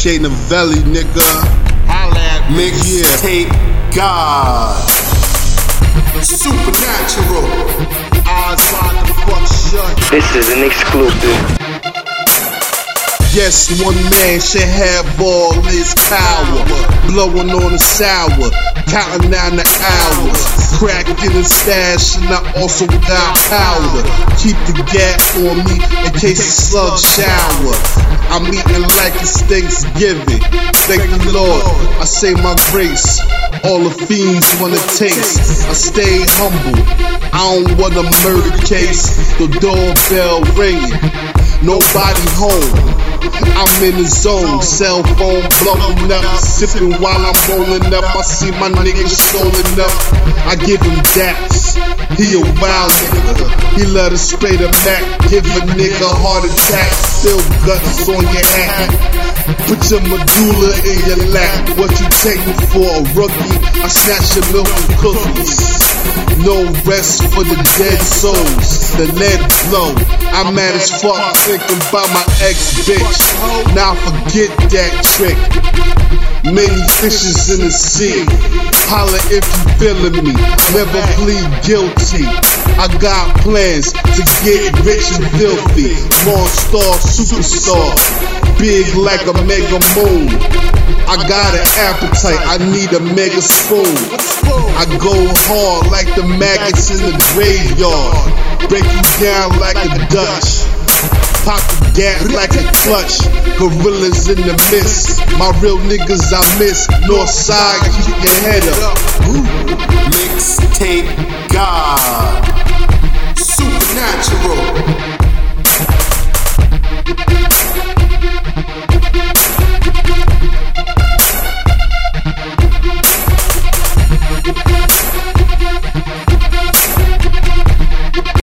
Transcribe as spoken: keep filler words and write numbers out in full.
K Novelli, nigga. Mixtape God. Supernatural. Eyes wide the fuck shut. This is an exclusive. Yes, one man should have all his power. Blowing on the sour, counting down the hours. Cracking the stash, and I also got powder. Keep the gap on me in case the slugs shower. I'm eating like it's Thanksgiving. Thank the Lord, I say my grace. All the fiends wanna taste. I stay humble, I don't want a murder case. The doorbell ringing, nobody home. I'm in the zone, cell phone blowing up, sipping while I'm rolling up. I see my niggas strolling up, I give him daps. He a wild nigga, he let us spray the Mac. Give a nigga a heart attack, still guts on your hat. Put your medulla in your lap. What you take me for, a rookie? I snatch your milk and cookies. No rest for the dead souls. The lead blow. I'm mad as fuck thinking about my ex-bitch. Now forget that trick. Many fishes in the sea. Holla if you feeling me. Never plead guilty. I got plans to get rich and filthy. Monster, superstar. Big like a mega moon. I got an appetite, I need a mega spoon. I go hard like the maggots in the graveyard. Break you down like a Dutch. Pop the gas like a clutch. Gorillas in the mist. My real niggas I miss. Northside, keep your head up. Mixtape God. Supernatural.